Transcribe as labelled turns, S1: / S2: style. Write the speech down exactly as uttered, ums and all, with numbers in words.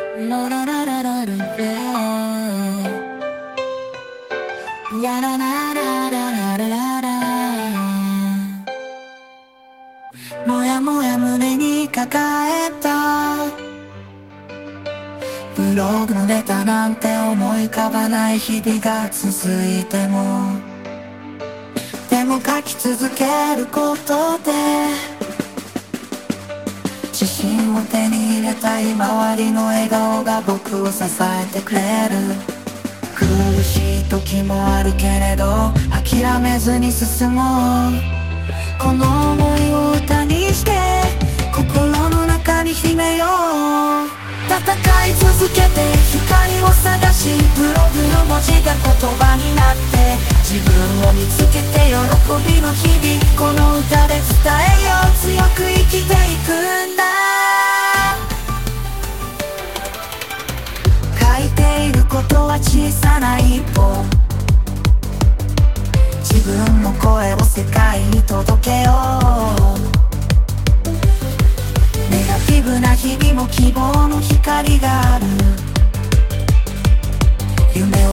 S1: ララララララやらららららららもやもや胸に抱えたブログのネタなんて思い浮かばない日々が続いてもでも書き続けることで自信を手に入れたい周りの笑顔が僕を支えてくれる苦しい時もあるけれど諦めずに進もうこの想いを歌にして心の中に秘めよう戦い続けて光を探しブログの文字が言葉になって自分を見つけて喜びの日々この歌で伝えよう強く生きていくんだ書いていることは小さな一歩自分の声を世界に届けようネガティブな日々も希望の光がある